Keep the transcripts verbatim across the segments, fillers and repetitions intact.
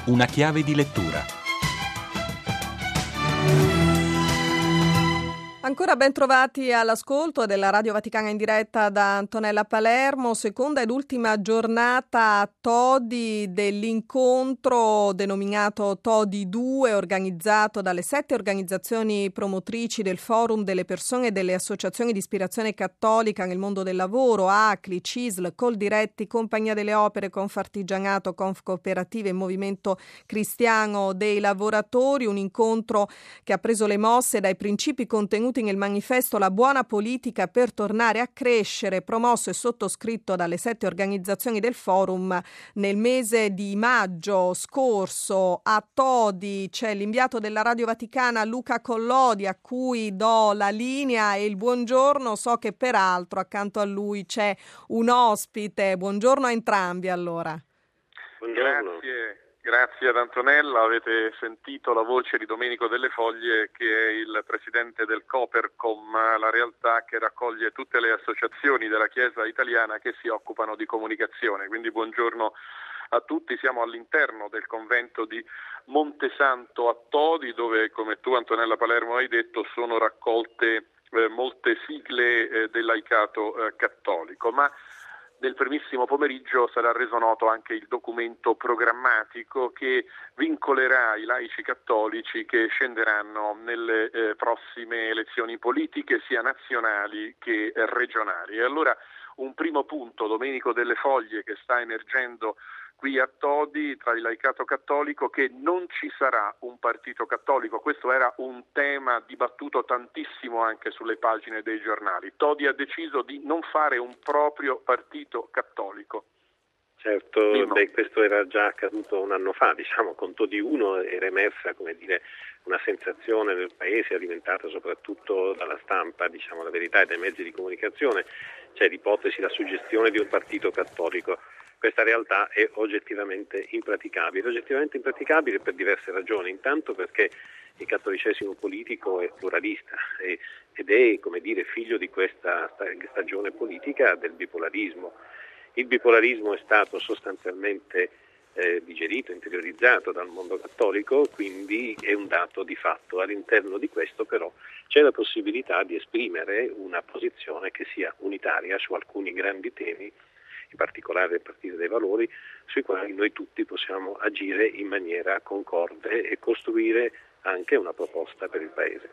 Una chiave di lettura. Ancora ben trovati all'ascolto della Radio Vaticana in diretta da Antonella Palermo, seconda ed ultima giornata a Todi dell'incontro denominato Todi due, organizzato dalle sette organizzazioni promotrici del Forum delle persone e delle associazioni di ispirazione cattolica nel mondo del lavoro, A C L I, C I S L, Coldiretti, Compagnia delle Opere, Confartigianato, Confcooperative e Movimento Cristiano dei Lavoratori, un incontro che ha preso le mosse dai principi contenuti nel manifesto La buona politica per tornare a crescere, promosso e sottoscritto dalle sette organizzazioni del forum nel mese di maggio scorso. A Todi c'è l'inviato della Radio Vaticana Luca Collodi, a cui do la linea e il buongiorno. So che peraltro accanto a lui c'è un ospite. Buongiorno a entrambi allora. Buongiorno. Grazie. Grazie ad Antonella, avete sentito la voce di Domenico Delle Foglie, che è il presidente del Copercom, la realtà che raccoglie tutte le associazioni della Chiesa italiana che si occupano di comunicazione. Quindi buongiorno a tutti, siamo all'interno del convento di Montesanto a Todi, dove, come tu Antonella Palermo hai detto, sono raccolte eh, molte sigle eh, del laicato eh, cattolico, ma nel primissimo pomeriggio sarà reso noto anche il documento programmatico che vincolerà i laici cattolici che scenderanno nelle eh, prossime elezioni politiche, sia nazionali che eh, regionali. E allora un primo punto, Domenico Delle Foglie, che sta emergendo qui a Todi tra il laicato cattolico, che non ci sarà un partito cattolico. Questo era un tema dibattuto tantissimo anche sulle pagine dei giornali. Todi ha deciso di non fare un proprio partito cattolico. Certo, beh, questo era già accaduto un anno fa, diciamo, con Todi uno era emersa, come dire, una sensazione nel paese alimentata soprattutto dalla stampa, diciamo la verità, e dai mezzi di comunicazione, c'è l'ipotesi, la suggestione di un partito cattolico. Questa realtà è oggettivamente impraticabile, oggettivamente impraticabile per diverse ragioni. Intanto perché il cattolicesimo politico è pluralista e, ed è, come dire, figlio di questa stagione politica del bipolarismo. Il bipolarismo è stato sostanzialmente eh, digerito, interiorizzato dal mondo cattolico, quindi è un dato di fatto. All'interno di questo però c'è la possibilità di esprimere una posizione che sia unitaria su alcuni grandi temi, in particolare del Partito dei Valori, sui quali noi tutti possiamo agire in maniera concorde e costruire anche una proposta per il Paese.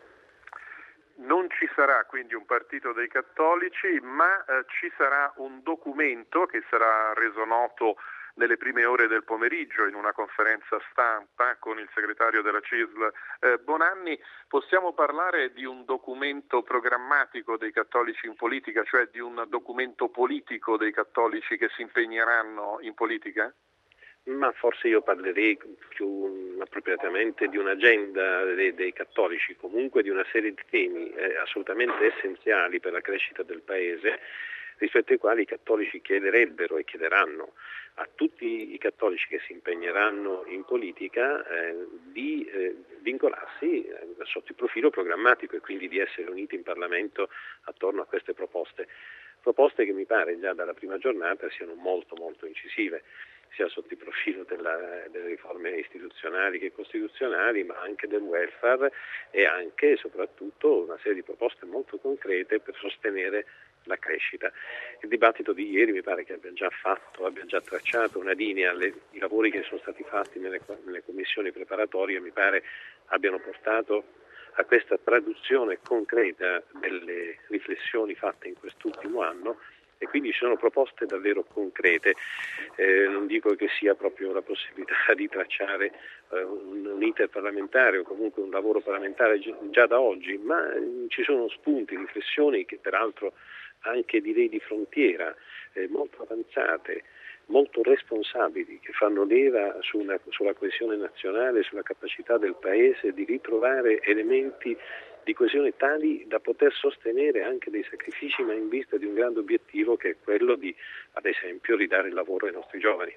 Non ci sarà quindi un partito dei cattolici, ma eh, ci sarà un documento che sarà reso noto nelle prime ore del pomeriggio in una conferenza stampa con il segretario della C I S L eh, Bonanni. Possiamo parlare di un documento programmatico dei cattolici in politica, cioè di un documento politico dei cattolici che si impegneranno in politica? Ma forse io parlerei più appropriatamente di un'agenda dei, dei cattolici, comunque di una serie di temi eh, assolutamente essenziali per la crescita del Paese, rispetto ai quali i cattolici chiederebbero e chiederanno a tutti i cattolici che si impegneranno in politica eh, di eh, vincolarsi eh, sotto il profilo programmatico e quindi di essere uniti in Parlamento attorno a queste proposte. Proposte che mi pare già dalla prima giornata siano molto molto incisive, sia sotto il profilo della, delle riforme istituzionali che costituzionali, ma anche del welfare e anche e soprattutto una serie di proposte molto concrete per sostenere la crescita. Il dibattito di ieri mi pare che abbia già fatto, abbia già tracciato una linea, le, i lavori che sono stati fatti nelle, nelle commissioni preparatorie mi pare abbiano portato a questa traduzione concreta delle riflessioni fatte in quest'ultimo anno e quindi ci sono proposte davvero concrete. Eh, non dico che sia proprio la possibilità di tracciare eh, un, un iter parlamentare o comunque un lavoro parlamentare già da oggi, ma eh, ci sono spunti, riflessioni che peraltro anche direi di frontiera, eh, molto avanzate, molto responsabili, che fanno leva su una, sulla coesione nazionale, sulla capacità del Paese di ritrovare elementi di coesione tali da poter sostenere anche dei sacrifici, ma in vista di un grande obiettivo che è quello di, ad esempio, ridare il lavoro ai nostri giovani.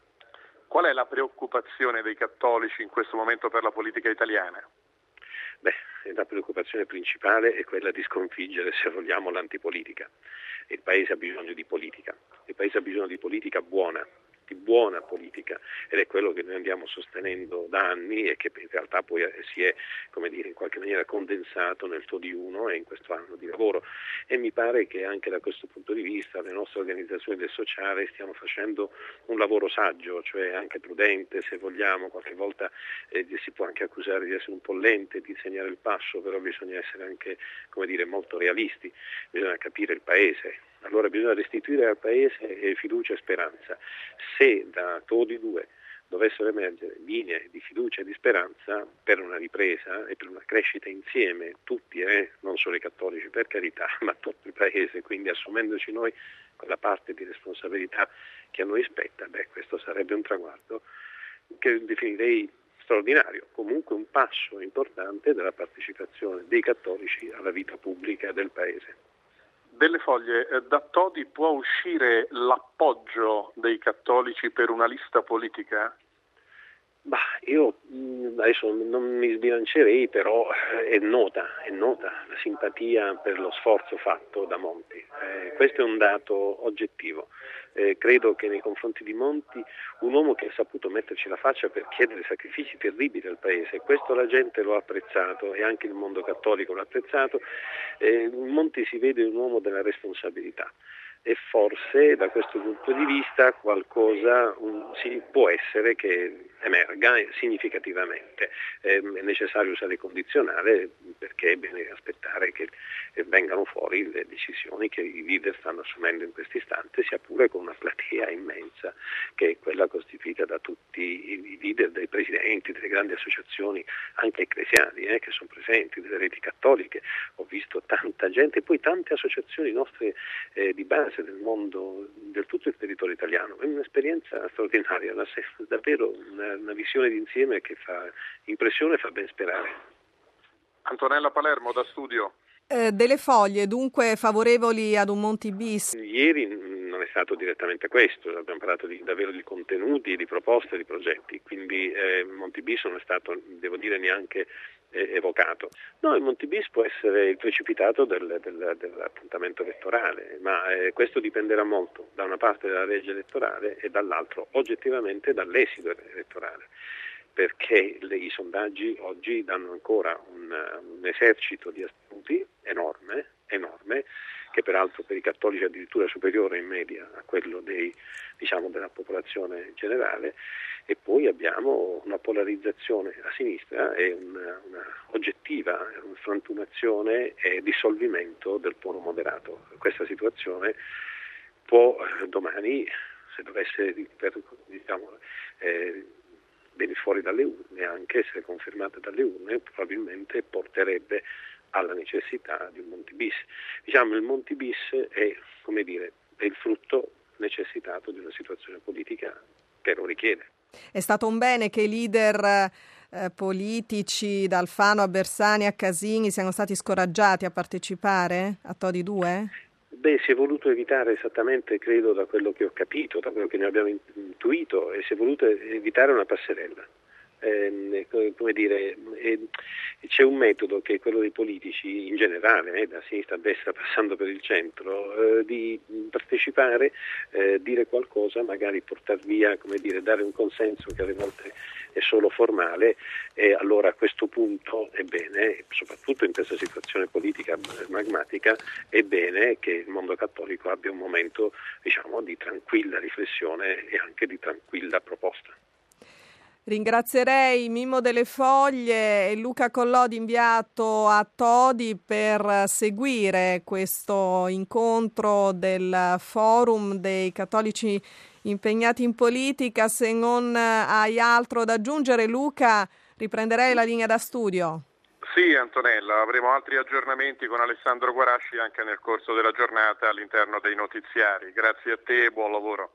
Qual è la preoccupazione dei cattolici in questo momento per la politica italiana? Beh, la preoccupazione principale è quella di sconfiggere, se vogliamo, l'antipolitica. Il Paese ha bisogno di politica, il Paese ha bisogno di politica buona, di buona politica, ed è quello che noi andiamo sostenendo da anni e che in realtà poi si è, come dire, in qualche maniera condensato nel Todi uno e in questo anno di lavoro. E mi pare che anche da questo punto di vista le nostre organizzazioni del sociale stiamo facendo un lavoro saggio, cioè anche prudente se vogliamo, qualche volta eh, si può anche accusare di essere un po' lente, di segnare il passo, però bisogna essere anche, come dire, molto realisti, bisogna capire il Paese. Allora bisogna restituire al Paese fiducia e speranza. Se da Todi due dovessero emergere linee di fiducia e di speranza per una ripresa e per una crescita insieme, tutti, eh, non solo i cattolici per carità, ma tutto il Paese, quindi assumendoci noi quella parte di responsabilità che a noi spetta, beh, questo sarebbe un traguardo che definirei straordinario, comunque un passo importante della partecipazione dei cattolici alla vita pubblica del Paese. Delle Foglie, da Todi può uscire l'appoggio dei cattolici per una lista politica? Bah, io adesso non mi sbilancerei, però è nota, è nota la simpatia per lo sforzo fatto da Monti. Eh, questo è un dato oggettivo. Eh, credo che nei confronti di Monti, un uomo che ha saputo metterci la faccia per chiedere sacrifici terribili al Paese, questo la gente lo ha apprezzato e anche il mondo cattolico l'ha apprezzato. Eh, Monti si vede un uomo della responsabilità. E forse da questo punto di vista qualcosa um, sì, può essere che emerga significativamente. Eh, è necessario usare il condizionale perché è bene aspettare che eh, vengano fuori le decisioni che i leader stanno assumendo in questo istante, sia pure con una platea immensa che è quella costituita da tutti i leader, dei presidenti, delle grandi associazioni anche ecclesiali eh, che sono presenti, delle reti cattoliche. Ho visto tanta gente e poi tante associazioni nostre eh, di base del mondo, del tutto il territorio italiano. È un'esperienza straordinaria, una, davvero una, una visione d'insieme che fa impressione e fa ben sperare. Antonella Palermo da studio. Eh, delle Foglie, dunque favorevoli ad un Monti bis? Ieri non è stato direttamente questo, abbiamo parlato di, davvero di contenuti, di proposte, di progetti, quindi eh, Monti bis non è stato, devo dire, neanche eh, evocato. No, il Monti bis può essere il precipitato del, del, dell'appuntamento elettorale, ma eh, questo dipenderà molto da una parte dalla legge elettorale e dall'altro oggettivamente dall'esito elettorale, perché le, i sondaggi oggi danno ancora un, un esercito di astenuti enorme, enorme, che peraltro per i cattolici è addirittura superiore in media a quello dei, diciamo, della popolazione generale, e poi abbiamo una polarizzazione a sinistra e una, una oggettiva una frantumazione e dissolvimento del polo moderato. Questa situazione può domani, se dovesse per, diciamo, eh, venire fuori dalle urne, anche se confermata dalle urne, probabilmente porterebbe alla necessità di un Monti bis. Diciamo, il Monti bis è, come dire, è il frutto necessitato di una situazione politica che lo richiede. È stato un bene che i leader eh, politici, da Alfano a Bersani a Casini, siano stati scoraggiati a partecipare a Todi due? Beh, si è voluto evitare esattamente, credo, da quello che ho capito, da quello che ne abbiamo intuito, e si è voluto evitare una passerella. Eh, come dire, eh, c'è un metodo che è quello dei politici in generale, eh, da sinistra a destra passando per il centro, eh, di partecipare, eh, dire qualcosa, magari portar via, come dire, dare un consenso che alle volte è solo formale, e allora a questo punto è bene, soprattutto in questa situazione politica magmatica, è bene che il mondo cattolico abbia un momento, diciamo, di tranquilla riflessione e anche di tranquilla proposta. Ringrazierei Mimmo Delle Foglie e Luca Collodi, inviato a Todi, per seguire questo incontro del Forum dei Cattolici impegnati in politica. Se non hai altro da aggiungere, Luca, riprenderei la linea da studio. Sì, Antonella, avremo altri aggiornamenti con Alessandro Guarasci anche nel corso della giornata all'interno dei notiziari. Grazie a te e buon lavoro.